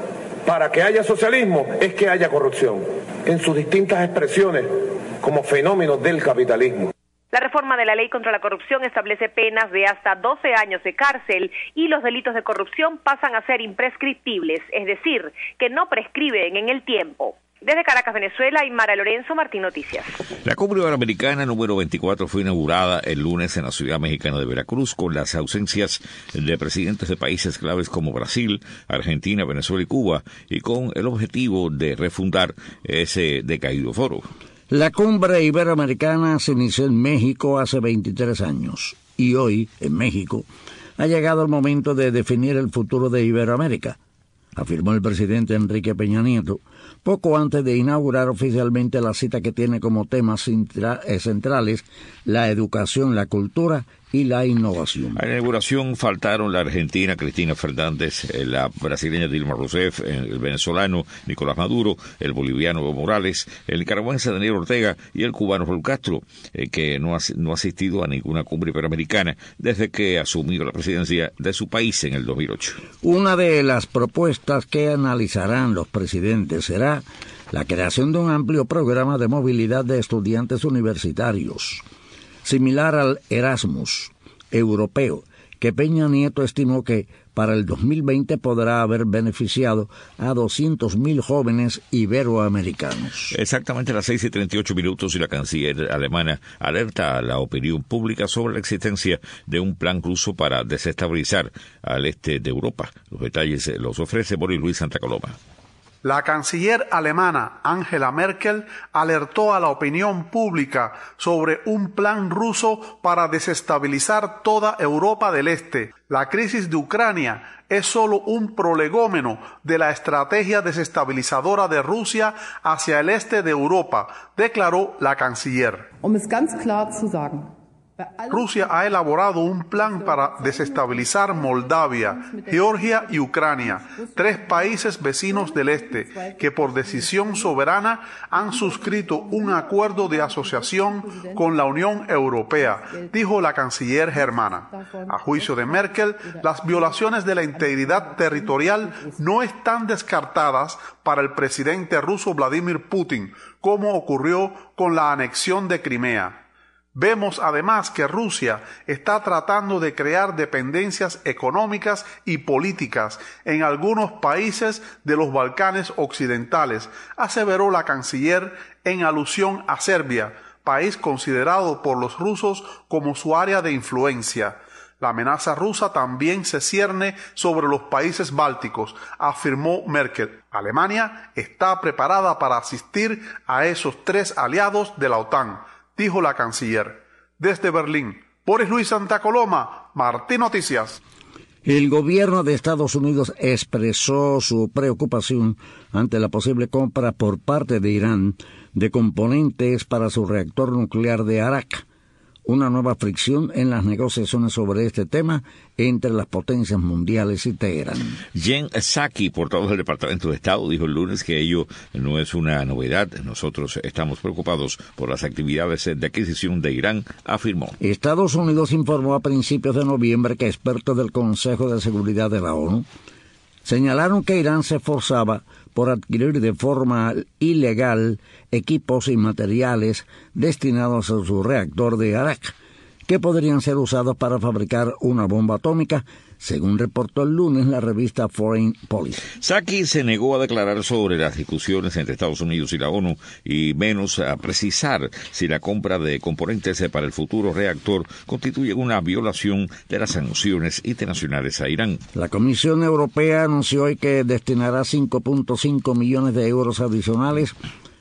para que haya socialismo, es que haya corrupción en sus distintas expresiones como fenómenos del capitalismo. La reforma de la ley contra la corrupción establece penas de hasta doce años de cárcel y los delitos de corrupción pasan a ser imprescriptibles, es decir, que no prescriben en el tiempo. Desde Caracas, Venezuela, Aymara Lorenzo, Martín Noticias. La Cumbre Iberoamericana número veinticuatro fue inaugurada el lunes en la ciudad mexicana de Veracruz con las ausencias de presidentes de países claves como Brasil, Argentina, Venezuela y Cuba, y con el objetivo de refundar ese decaído foro. La Cumbre Iberoamericana se inició en México hace veintitrés años y hoy, en México, ha llegado el momento de definir el futuro de Iberoamérica, afirmó el presidente Enrique Peña Nieto, poco antes de inaugurar oficialmente la cita que tiene como temas centrales la educación, la cultura y la innovación. A la inauguración faltaron la argentina Cristina Fernández, la brasileña Dilma Rousseff, el venezolano Nicolás Maduro, el boliviano Evo Morales, el nicaragüense Daniel Ortega y el cubano Raúl Castro, eh, que no ha, no ha asistido a ninguna cumbre iberoamericana desde que asumió la presidencia de su país en el dos mil ocho. Una de las propuestas que analizarán los presidentes será la creación de un amplio programa de movilidad de estudiantes universitarios, similar al Erasmus europeo, que Peña Nieto estimó que para el dos mil veinte podrá haber beneficiado a doscientos mil jóvenes iberoamericanos. Exactamente a las seis y treinta y ocho minutos y la canciller alemana alerta a la opinión pública sobre la existencia de un plan ruso para desestabilizar al este de Europa. Los detalles los ofrece Boris Luis Santa Coloma. La canciller alemana Angela Merkel alertó a la opinión pública sobre un plan ruso para desestabilizar toda Europa del Este. La crisis de Ucrania es solo un prolegómeno de la estrategia desestabilizadora de Rusia hacia el este de Europa, declaró la canciller. Um es ganz klar zu sagen. Rusia ha elaborado un plan para desestabilizar Moldavia, Georgia y Ucrania, tres países vecinos del este, que por decisión soberana han suscrito un acuerdo de asociación con la Unión Europea, dijo la canciller germana. A juicio de Merkel, las violaciones de la integridad territorial no están descartadas para el presidente ruso Vladimir Putin, como ocurrió con la anexión de Crimea. Vemos además que Rusia está tratando de crear dependencias económicas y políticas en algunos países de los Balcanes occidentales, aseveró la canciller en alusión a Serbia, país considerado por los rusos como su área de influencia. La amenaza rusa también se cierne sobre los países bálticos, afirmó Merkel. Alemania está preparada para asistir a esos tres aliados de la OTAN, dijo la canciller. Desde Berlín, Boris Luis Santa Coloma, Martín Noticias. El gobierno de Estados Unidos expresó su preocupación ante la posible compra por parte de Irán de componentes para su reactor nuclear de Arak. Una nueva fricción en las negociaciones sobre este tema entre las potencias mundiales y Teherán. Jen Psaki, portavoz del Departamento de Estado, dijo el lunes que ello no es una novedad. Nosotros estamos preocupados por las actividades de adquisición de Irán, afirmó. Estados Unidos informó a principios de noviembre que expertos del Consejo de Seguridad de la ONU señalaron que Irán se esforzaba por adquirir de forma ilegal equipos y materiales destinados a su reactor de Arak, que podrían ser usados para fabricar una bomba atómica, según reportó el lunes la revista Foreign Policy. Psaki se negó a declarar sobre las discusiones entre Estados Unidos y la ONU y menos a precisar si la compra de componentes para el futuro reactor constituye una violación de las sanciones internacionales a Irán. La Comisión Europea anunció hoy que destinará cinco punto cinco millones de euros adicionales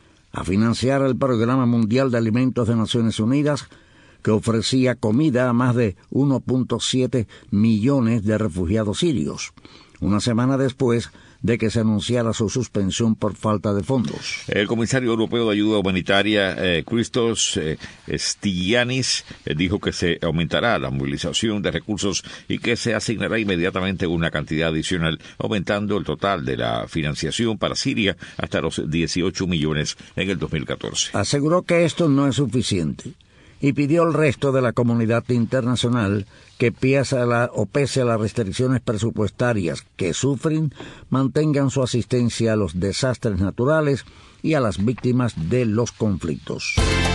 a financiar el Programa Mundial de Alimentos de Naciones Unidas, que ofrecía comida a más de uno punto siete millones de refugiados sirios. Una semana después de que se anunciara su suspensión por falta de fondos. El comisario europeo de ayuda humanitaria, eh, Christos eh, Stylianides, eh, dijo que se aumentará la movilización de recursos y que se asignará inmediatamente una cantidad adicional, aumentando el total de la financiación para Siria hasta los dieciocho millones en el dos mil catorce. Aseguró que esto no es suficiente y pidió al resto de la comunidad internacional que pese a, la, o pese a las restricciones presupuestarias que sufren, mantengan su asistencia a los desastres naturales y a las víctimas de los conflictos.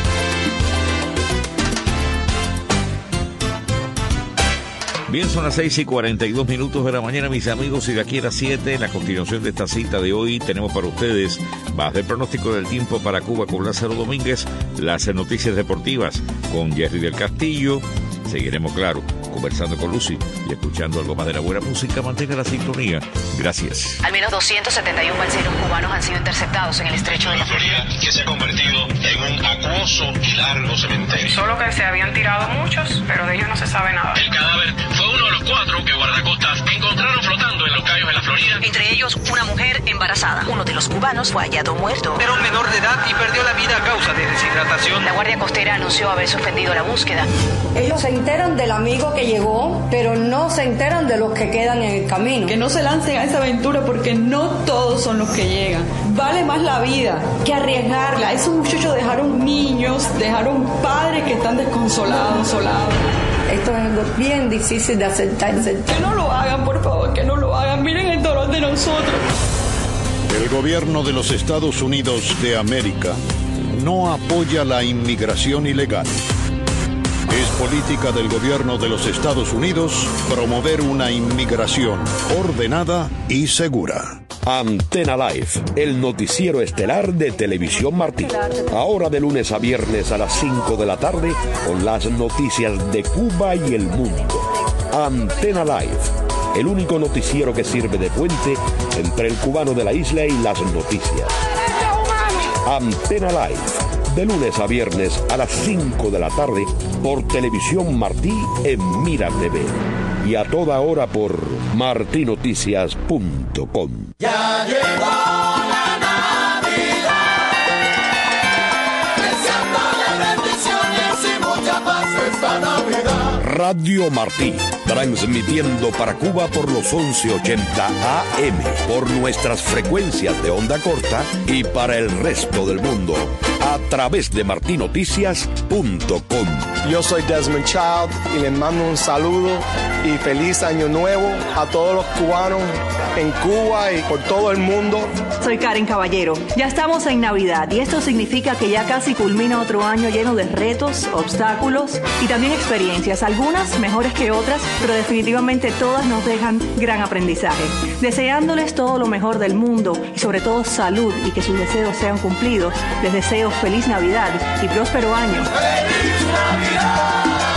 Bien, son las seis y cuarenta y dos minutos de la mañana, mis amigos, y de aquí a las siete, en la continuación de esta cita de hoy, tenemos para ustedes, más del pronóstico del tiempo para Cuba con Lázaro Domínguez, las noticias deportivas con Jerry del Castillo. Seguiremos, claro, conversando con Lucy y escuchando algo más de la buena música. Mantenga la sintonía. Gracias. Al menos doscientos setenta y uno balseros cubanos han sido interceptados en el estrecho de la Florida, que se ha convertido en un acuoso y largo cementerio. Solo que se habían tirado muchos, pero de ellos no se sabe nada. El cadáver fue uno de los cuatro que guardacostas encontraron flotando en los cayos de la Florida. Entre ellos, una mujer embarazada. Uno de los cubanos fue hallado muerto. Era un menor de edad y perdió la vida a causa de deshidratación. La Guardia Costera anunció haber suspendido la búsqueda. Ellos se enteran del amigo que llegó, pero no se enteran de los que quedan en el camino. Que no se lancen a esa aventura porque no todos son los que llegan. Vale más la vida que arriesgarla. Esos muchachos dejaron niños, dejaron padres que están desconsolados, solados. Esto es algo bien difícil de aceptar. Que no lo hagan, por favor, que no lo hagan. Miren el dolor de nosotros. El gobierno de los Estados Unidos de América no apoya la inmigración ilegal. Es política del gobierno de los Estados Unidos promover una inmigración ordenada y segura. Antena Live, el noticiero estelar de Televisión Martí. Ahora de lunes a viernes a las cinco de la tarde con las noticias de Cuba y el mundo. Antena Live, el único noticiero que sirve de puente entre el cubano de la isla y las noticias. Antena Live, de lunes a viernes a las cinco de la tarde por Televisión Martí en Mira T V y a toda hora por marti noticias punto com. Ya llegó la Navidad, deseándole bendiciones y mucha paz esta Navidad. Radio Martí, transmitiendo para Cuba por los once ochenta A M, por nuestras frecuencias de onda corta y para el resto del mundo, a través de marti noticias punto com. Yo soy Desmond Child y les mando un saludo y feliz año nuevo a todos los cubanos en Cuba y por todo el mundo. Soy Karen Caballero. Ya estamos en Navidad y esto significa que ya casi culmina otro año lleno de retos, obstáculos y también experiencias, algunas mejores que otras, pero definitivamente todas nos dejan gran aprendizaje. Deseándoles todo lo mejor del mundo y sobre todo salud y que sus deseos sean cumplidos, les deseo feliz Navidad y próspero año. ¡Feliz Navidad!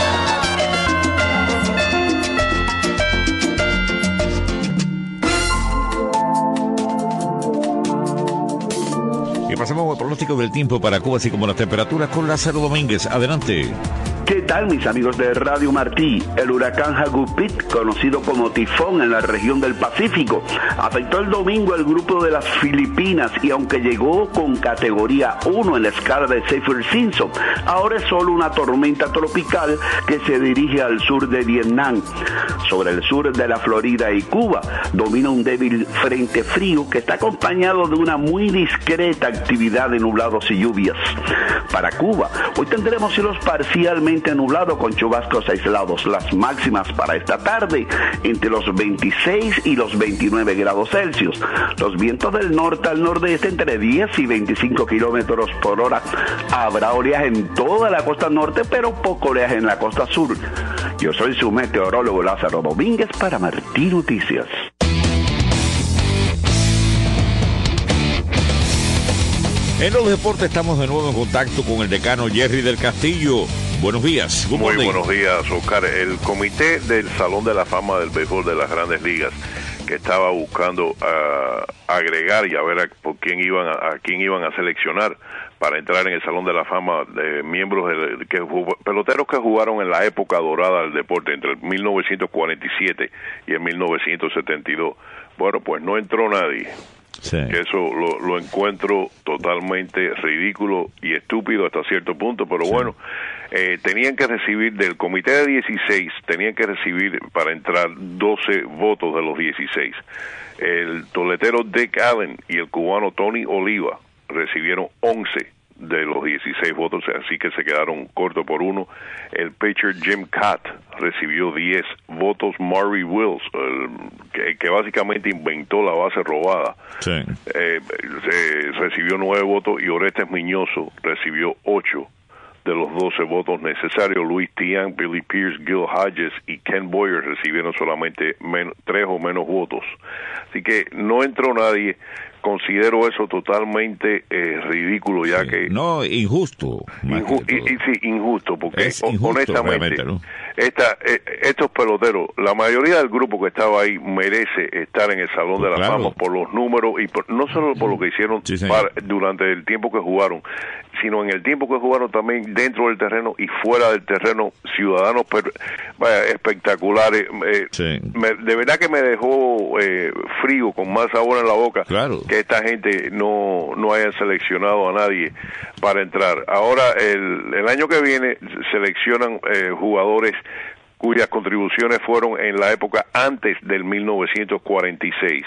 Y pasamos al pronóstico del tiempo para Cuba, así como las temperaturas con Lázaro Domínguez. Adelante. ¿Qué tal, mis amigos de Radio Martí? El huracán Hagupit, conocido como tifón en la región del Pacífico, afectó el domingo al grupo de las Filipinas y aunque llegó con categoría uno en la escala de Saffir-Simpson, ahora es solo una tormenta tropical que se dirige al sur de Vietnam. Sobre el sur de la Florida y Cuba domina un débil frente frío que está acompañado de una muy discreta actividad de nublados y lluvias. Para Cuba, hoy tendremos cielos parcialmente nublado con chubascos aislados. Las máximas para esta tarde entre los veintiséis y los veintinueve grados Celsius. Los vientos del norte al nordeste entre diez y veinticinco kilómetros por hora. Habrá oleaje en toda la costa norte, pero poco oleaje en la costa sur. Yo soy su meteorólogo Lázaro Domínguez para Martí Noticias. En los deportes estamos de nuevo en contacto con el decano Jerry del Castillo. Buenos días. Muy buenos días, Oscar. El comité del Salón de la Fama del Béisbol de las Grandes Ligas, que estaba buscando uh, agregar y a ver a, por quién iban a, a quién iban a seleccionar para entrar en el Salón de la Fama de miembros de, que peloteros que jugaron en la época dorada del deporte entre el mil novecientos cuarenta y siete y el mil novecientos setenta y dos. Bueno, pues no entró nadie. Sí. Eso lo, lo encuentro totalmente ridículo y estúpido hasta cierto punto, pero sí. bueno, eh, tenían que recibir del comité de dieciséis, tenían que recibir para entrar doce votos de los dieciséis. El toletero Dick Allen y el cubano Tony Oliva recibieron once de los dieciséis votos, así que se quedaron cortos por uno. El pitcher Jim Katt recibió diez votos. Maury Wills, el, que, que básicamente inventó la base robada, sí. eh, eh, recibió nueve votos, y Orestes Miñoso recibió ocho de los doce votos necesarios. Luis Tian, Billy Pierce, Gil Hodges y Ken Boyer recibieron solamente men- tres o menos votos. Así que no entró nadie. Considero eso totalmente eh, ridículo, ya sí. que... No, injusto. Inju- y, y, sí, injusto, porque es injusto, honestamente, ¿no? esta, eh, estos peloteros, la mayoría del grupo que estaba ahí merece estar en el Salón pues de la claro. Fama por los números, y por, no solo por lo que hicieron sí, para, durante el tiempo que jugaron, sino en el tiempo que jugaron también dentro del terreno y fuera del terreno, ciudadanos per, vaya, espectaculares. Eh, sí. me, de verdad que me dejó eh, frío, con más sabor en la boca, claro. que esta gente no, no hayan seleccionado a nadie para entrar. Ahora, el, el año que viene, seleccionan eh, jugadores cuyas contribuciones fueron en la época antes del mil novecientos cuarenta y seis.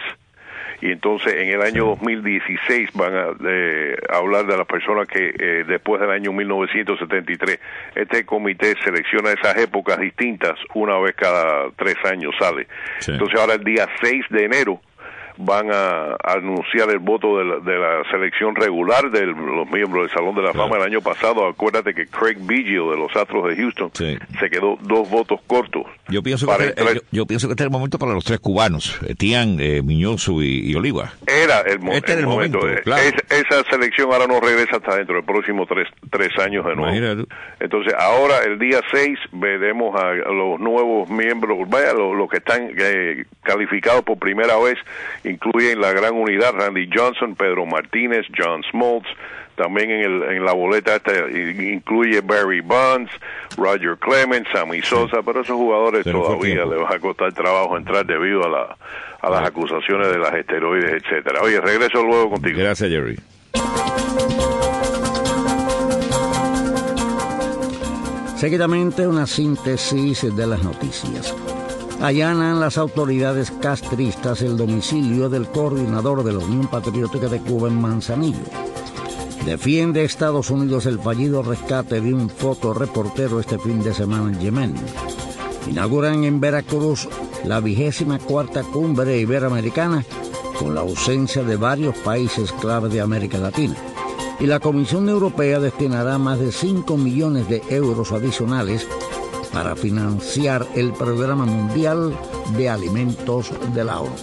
Y entonces en el año dos mil dieciséis van a eh, hablar de las personas que eh, después del año mil novecientos setenta y tres, este comité selecciona esas épocas distintas, una vez cada tres años sale. Sí. Entonces ahora el día seis de enero van a, a anunciar el voto de la, de la selección regular de los miembros del Salón de la Fama. Claro. El año pasado, acuérdate que Craig Biggio de los Astros de Houston sí. se quedó dos votos cortos. Yo pienso que este, yo, yo pienso que este es el momento para los tres cubanos, Tian, eh, Miñoso y, y Oliva. Era el, mo- este el, el momento. momento claro. es, esa selección ahora no regresa hasta dentro del próximo tres, tres años de nuevo. Imagínate. Entonces ahora el día seis veremos a, a los nuevos miembros, vaya, los, los que están eh, calificados por primera vez, incluyen la gran unidad Randy Johnson, Pedro Martínez, John Smoltz. También en, el, en la boleta esta incluye Barry Bonds, Roger Clemens, Sammy Sosa, sí. pero esos jugadores pero todavía les va a costar trabajo entrar debido a, la, a las acusaciones de las esteroides, etcétera. Oye, regreso luego contigo. Gracias, Jerry. Seguidamente, una síntesis de las noticias. Allanan las autoridades castristas el domicilio del coordinador de la Unión Patriótica de Cuba en Manzanillo. Defiende Estados Unidos el fallido rescate de un fotoreportero este fin de semana en Yemen. Inauguran en Veracruz la vigésima cuarta cumbre iberoamericana con la ausencia de varios países clave de América Latina. Y la Comisión Europea destinará más de cinco millones de euros adicionales para financiar el Programa Mundial de Alimentos de la ONU.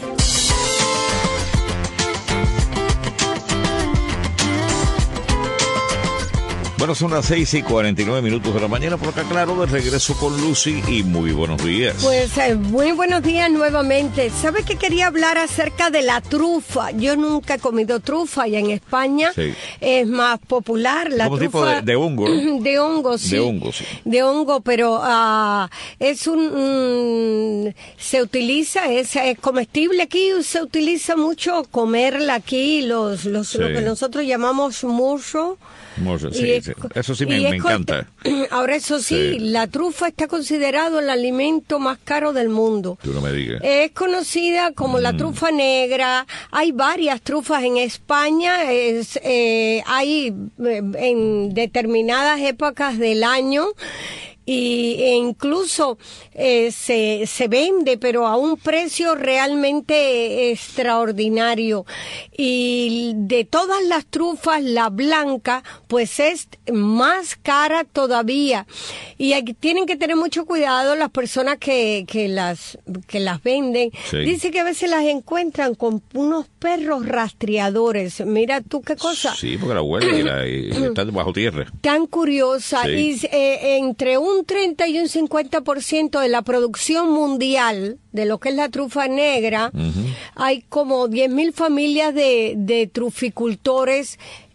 Bueno, son las seis y cuarenta y nueve minutos de la mañana, por acá, claro, de regreso con Lucy, y muy buenos días. Pues eh, muy buenos días nuevamente. ¿Sabes que quería hablar acerca de la trufa? Yo nunca he comido trufa, y en España sí. es más popular la ¿Cómo trufa. tipo de, de hongo? ¿no? De hongo, sí. De hongo, sí. De hongo, pero uh, es un... Mm, se utiliza, es, es comestible aquí, se utiliza mucho comerla aquí, los, los sí. lo que nosotros llamamos musho. Musho, sí, es, sí. Eso sí me, me encanta. Ahora, eso sí, sí, la trufa está considerado el alimento más caro del mundo. Tú no me digas. Es conocida como mm. la trufa negra. Hay varias trufas en España. Es, eh, hay en determinadas épocas del año. Y e incluso eh, se, se vende, pero a un precio realmente extraordinario. Y de todas las trufas, la blanca, pues es más cara todavía. Y hay, tienen que tener mucho cuidado las personas que, que las que las venden. Sí. Dice que a veces las encuentran con unos perros rastreadores. Mira tú qué cosa. Sí, porque la huele y, la, y está bajo tierra. Tan curiosa. Sí. Y eh, entre un un treinta y un cincuenta por ciento de la producción mundial de lo que es la trufa negra, uh-huh. hay como diez mil familias de, de truficultores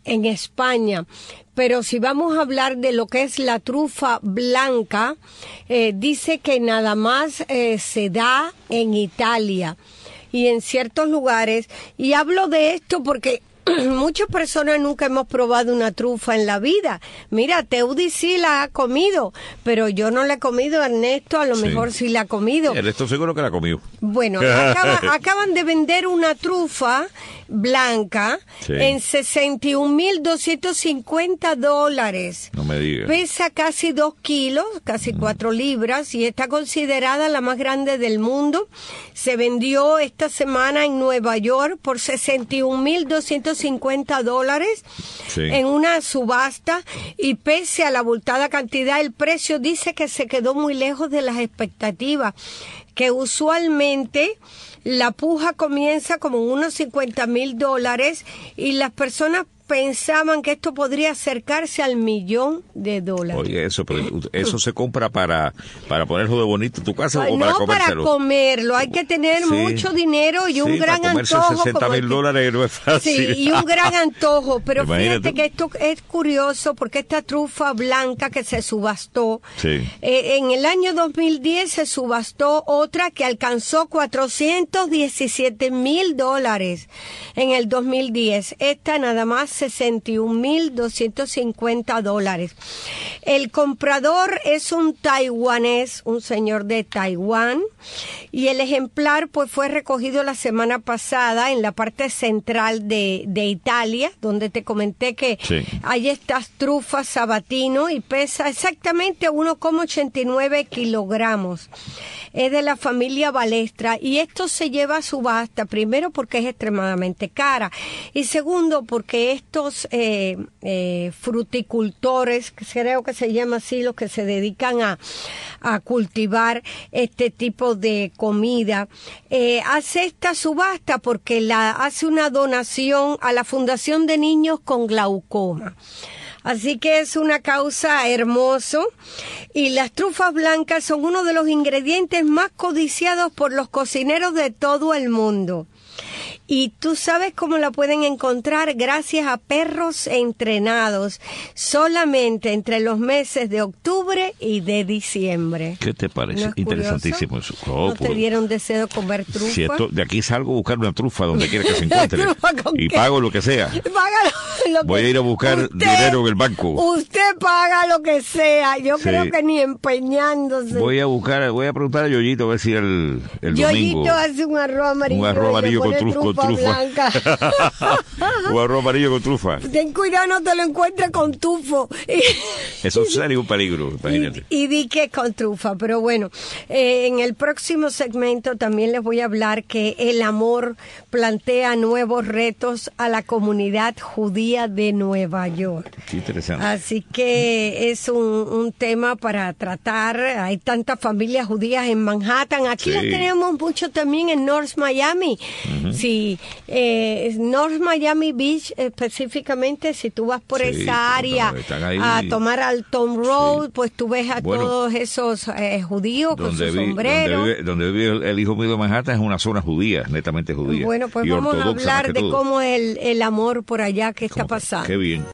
en España. Pero si vamos a hablar de lo que es la trufa blanca, eh, dice que nada más eh, se da en Italia y en ciertos lugares. Y hablo de esto porque muchas personas nunca hemos probado una trufa en la vida. Mira, Teudi sí la ha comido, pero yo no la he comido. Ernesto a lo sí. mejor sí la ha comido. Ernesto seguro que la ha comido. Bueno, acaba, acaban de vender una trufa blanca sí. en sesenta y un mil doscientos cincuenta dólares. No me digas. Pesa casi dos kilos, casi cuatro libras, y está considerada la más grande del mundo. Se vendió esta semana en Nueva York por sesenta y un mil doscientos cincuenta dólares sí. en una subasta, y pese a la abultada cantidad, el precio dice que se quedó muy lejos de las expectativas, que usualmente la puja comienza como en unos cincuenta mil dólares y las personas pensaban que esto podría acercarse al millón de dólares. Oye, eso, pero eso se compra para para ponerlo de bonito en tu casa o no para comérselo. No, para comerlo. Hay que tener sí. mucho dinero y sí, un gran para comerse antojo. sesenta mil dólares no es fácil. Sí, y un gran antojo. Pero Imagínate. Fíjate que esto es curioso porque esta trufa blanca que se subastó, sí. eh, en el año dos mil diez se subastó otra que alcanzó cuatrocientos diecisiete mil dólares en el dos mil diez. Esta nada más sesenta y un mil doscientos cincuenta dólares. El comprador es un taiwanés, un señor de Taiwán, y el ejemplar pues fue recogido la semana pasada en la parte central de, de Italia, donde te comenté que sí. hay estas trufas Sabatino y pesa exactamente uno coma ochenta y nueve kilogramos. Es de la familia Balestra y esto se lleva a subasta, primero porque es extremadamente cara y segundo porque estos eh, eh, fruticultores, creo que se llama así, los que se dedican a, a cultivar este tipo de comida, eh, hace esta subasta porque la hace una donación a la Fundación de Niños con Glaucoma. Así que es una causa hermoso y las trufas blancas son uno de los ingredientes más codiciados por los cocineros de todo el mundo. Y tú sabes cómo la pueden encontrar gracias a perros entrenados solamente entre los meses de octubre y de diciembre. ¿Qué te parece? ¿No es Interesantísimo eso. Oh, ¿No te pues, dieron deseo de comer trufa? Si esto, de aquí salgo a buscar una trufa donde quiera que se encuentre y qué? pago lo que sea. Paga lo, lo Voy que, a ir a buscar usted, dinero en el banco. Usted paga lo que sea. Yo sí. creo que ni empeñándose. Voy a buscar, voy a preguntar a Yoyito a ver si el, el Yoyito domingo. hace un arroz amarillo. Un arroz amarillo con, truf, con trufa. Blanca. Un arroz amarillo con trufa. Ten cuidado, no te lo encuentres con tufo. Eso sería un peligro, imagínate. Y, y di que con trufa, pero bueno, eh, en el próximo segmento también les voy a hablar que el amor plantea nuevos retos a la comunidad judía de Nueva York. Qué interesante. Así que es un, un tema para tratar. Hay tantas familias judías en Manhattan. Aquí sí. las tenemos mucho también en North Miami. Uh-huh. Sí, eh, North Miami Beach específicamente, si tú vas por sí, esa área no, a tomar Alton Road, sí. pues tú ves a bueno, todos esos eh, judíos con sus vi, sombreros. Donde vive, donde vive el hijo mío de Manhattan es una zona judía, netamente judía. Bueno, pues y vamos a hablar de todo. cómo es el, el amor por allá que está pasando. Qué bien.